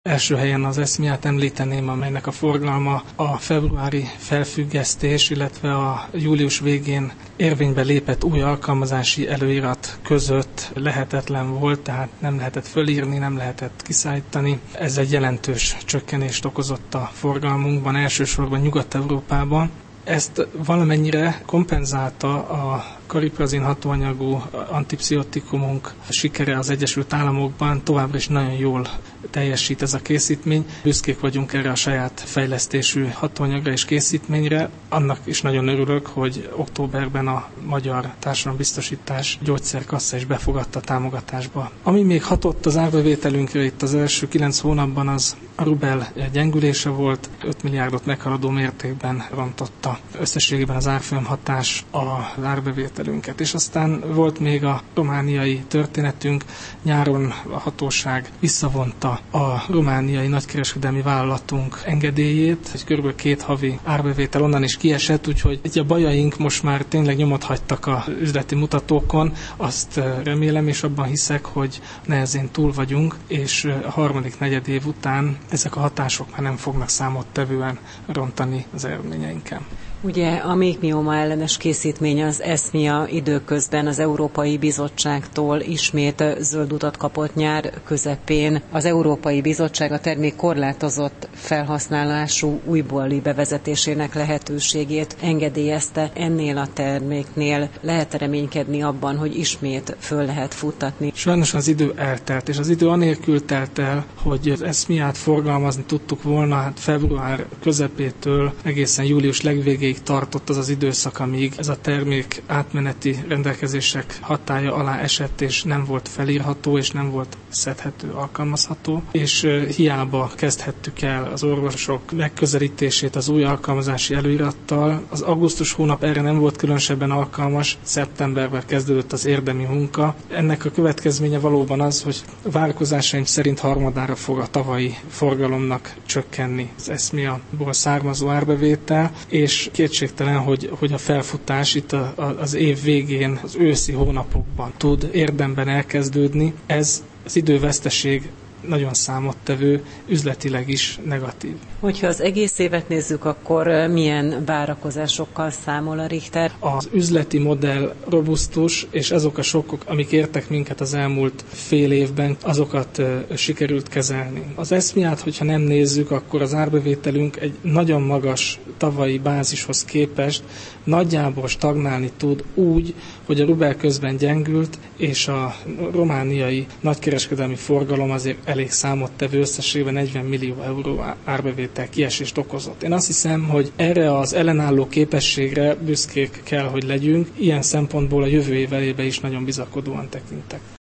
Első helyen az ESMIA-t említeném, amelynek a forgalma a februári felfüggesztés, illetve a július végén érvénybe lépett új alkalmazási előírat között lehetetlen volt, tehát nem lehetett fölírni, nem lehetett kiszállítani. Ez egy jelentős csökkenést okozott a forgalmunkban, elsősorban Nyugat-Európában. Ezt valamennyire kompenzálta a kariprazin hatóanyagú antipszichotikumunk sikere az Egyesült Államokban, továbbra is nagyon jól teljesít ez a készítmény. Büszkék vagyunk erre a saját fejlesztésű hatóanyagra és készítményre. Annak is nagyon örülök, hogy októberben a Magyar Társadalombiztosítás gyógyszerkassa is befogadta támogatásba. Ami még hatott az árbevételünkre itt az első 9 hónapban, az a rubel gyengülése volt, 5 milliárdot meghaladó mértékben rontotta összességében az árfolyam hatás az árbevételünket. És aztán volt még a romániai történetünk, nyáron a hatóság visszavonta a romániai nagykereskedelmi vállalatunk engedélyét, hogy kb. 2 havi árbevétel onnan is kiesett, úgyhogy a bajaink most már tényleg nyomot hagytak a üzleti mutatókon. Azt remélem és abban hiszek, hogy nehezén túl vagyunk, és a harmadik negyedév után ezek a hatások már nem fognak számottevően rontani az eredményeinken. Ugye a méhmióma ellenes készítmény, az ESMIA időközben az Európai Bizottságtól ismét zöld utat kapott nyár közepén. Az Európai Bizottság a termék korlátozott felhasználású újbóli bevezetésének lehetőségét engedélyezte. Ennél a terméknél lehet reménykedni abban, hogy ismét föl lehet futtatni? Sajnos az idő eltelt, és az idő anélkül telt el, hogy az ESMIA-t forgalmazni tudtuk volna, február közepétől egészen július legvégéig tartott az időszak, amíg ez a termék átmeneti rendelkezések hatálya alá esett, és nem volt felírható, és nem volt szedhető, alkalmazható, és hiába kezdhettük el az orvosok megközelítését az új alkalmazási előírattal. Az augusztus hónap erre nem volt különösebben alkalmas, szeptemberben kezdődött az érdemi munka. Ennek a következménye valóban az, hogy várakozásaink szerint harmadára fog a tavalyi forgalomnak csökkenni az ESMIA-ból származó árbevétel, és kétségtelen, hogy a felfutás itt az év végén, az őszi hónapokban tud érdemben elkezdődni. Ez az időveszteség nagyon számottevő, üzletileg is negatív. Hogyha az egész évet nézzük, akkor milyen várakozásokkal számol a Richter? Az üzleti modell robusztus, és azok a sokkok, amik értek minket az elmúlt fél évben, azokat sikerült kezelni. Az ESMIA-t, hogyha nem nézzük, akkor az árbevételünk egy nagyon magas tavalyi bázishoz képest nagyjából stagnálni tud úgy, hogy a rubel közben gyengült, és a romániai nagykereskedelmi forgalom azért elég számottevő, összességében 40 millió euró árbevétel kiesést okozott. Én azt hiszem, hogy erre az ellenálló képességre büszkék kell, hogy legyünk. Ilyen szempontból a jövő év elébe is nagyon bizakodóan tekintek.